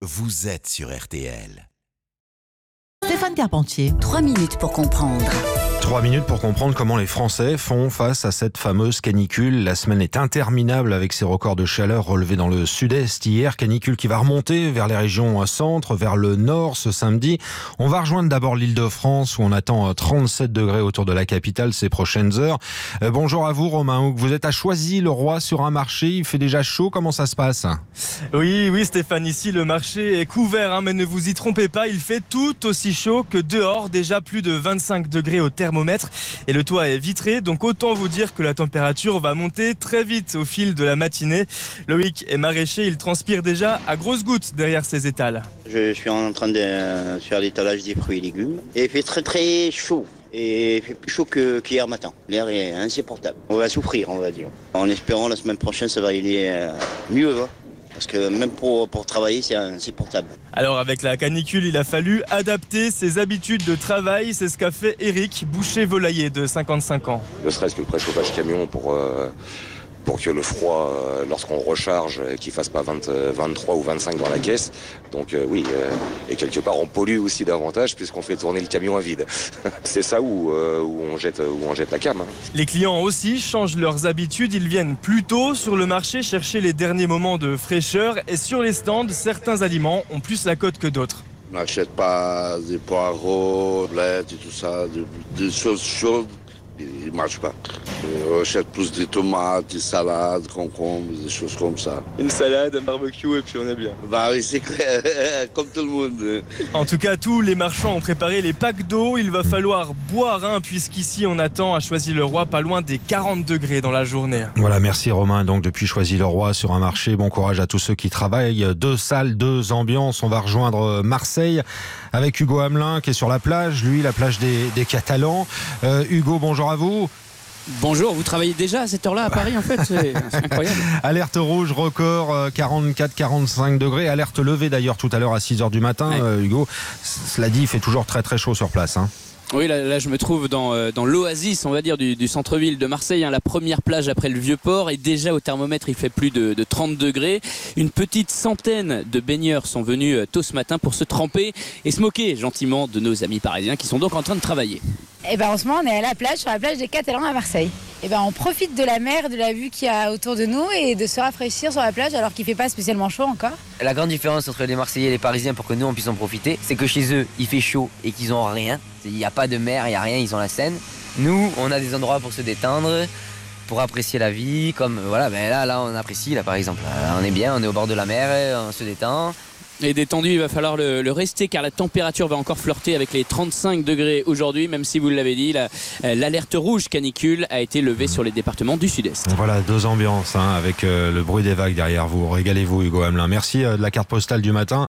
vous êtes sur RTL. Stéphane Carpentier. 3 minutes pour comprendre. 3 minutes pour comprendre comment les Français font face à cette fameuse canicule. La semaine est interminable avec ces records de chaleur relevés dans le sud-est hier. Canicule qui va remonter vers les régions centre, vers le nord ce samedi. On va rejoindre d'abord l'Île-de-France où on attend 37 degrés autour de la capitale ces prochaines heures. Bonjour à vous Romain Houck. Vous êtes à Choisy-le-Roi sur un marché. Il fait déjà chaud. Comment ça se passe ? Oui Stéphane, ici le marché est couvert, mais ne vous y trompez pas, il fait tout aussi chaud que dehors. Déjà plus de 25 degrés au thermomètre et le toit est vitré, donc autant vous dire que la température va monter très vite au fil de la matinée. Loïc est maraîcher, il transpire déjà à grosses gouttes derrière ses étals. Je suis en train de faire l'étalage des fruits et légumes et il fait très très chaud. Et il fait plus chaud qu'hier matin. L'air est insupportable. On va souffrir, on va dire. En espérant la semaine prochaine, ça va aller mieux. Parce que même pour travailler, c'est insupportable. Alors avec la canicule, il a fallu adapter ses habitudes de travail. C'est ce qu'a fait Eric, boucher volailler de 55 ans. Ne serait-ce que le préchauffage camion pour que le froid, lorsqu'on recharge, qu'il ne fasse pas 23 ou 25 dans la caisse. Donc et quelque part on pollue aussi davantage puisqu'on fait tourner le camion à vide. C'est ça où on jette la cam. Les clients aussi changent leurs habitudes. Ils viennent plus tôt sur le marché chercher les derniers moments de fraîcheur. Et sur les stands, certains aliments ont plus la cote que d'autres. On n'achète pas des poireaux, blettes et tout ça, des choses chaudes. Il ne marche pas. On achète plus des tomates, des salades, concombres, des choses comme ça. Une salade, un barbecue et puis on est bien. Bah oui, c'est clair, comme tout le monde. En tout cas, tous les marchands ont préparé les packs d'eau. Il va falloir boire, puisqu'ici on attend à Choisy-le-Roi pas loin des 40 degrés dans la journée. Voilà, merci Romain. Donc depuis Choisy-le-Roi sur un marché, bon courage à tous ceux qui travaillent. 2 salles, 2 ambiances. On va rejoindre Marseille avec Hugo Hamelin qui est sur la plage. Lui, la plage des Catalans. Hugo, bonjour à vous. Bonjour, vous travaillez déjà à cette heure-là à Paris en fait, c'est incroyable. Alerte rouge, record, 44-45 degrés. Alerte levée d'ailleurs tout à l'heure à 6h du matin, Hugo. Cela dit, il fait toujours très très chaud sur place. Oui, là je me trouve dans l'oasis, on va dire, du centre-ville de Marseille, la première plage après le Vieux-Port, et déjà au thermomètre il fait plus de 30 degrés. Une petite centaine de baigneurs sont venus tôt ce matin pour se tremper et se moquer gentiment de nos amis parisiens qui sont donc en train de travailler. En ce moment on est à la plage, sur la plage des Catalans à Marseille. On profite de la mer, de la vue qu'il y a autour de nous et de se rafraîchir sur la plage alors qu'il ne fait pas spécialement chaud encore. La grande différence entre les Marseillais et les Parisiens pour que nous on puisse en profiter, c'est que chez eux il fait chaud et qu'ils n'ont rien. Il n'y a pas de mer, il n'y a rien, ils ont la Seine. Nous, on a des endroits pour se détendre, pour apprécier la vie, comme là on apprécie, là par exemple. On est bien, on est au bord de la mer, on se détend. Et détendu, il va falloir le rester car la température va encore flirter avec les 35 degrés aujourd'hui, même si vous l'avez dit, l'alerte rouge canicule a été levée sur les départements du sud-est. Voilà, 2 ambiances avec le bruit des vagues derrière vous. Régalez-vous Hugo Hamelin. Merci de la carte postale du matin.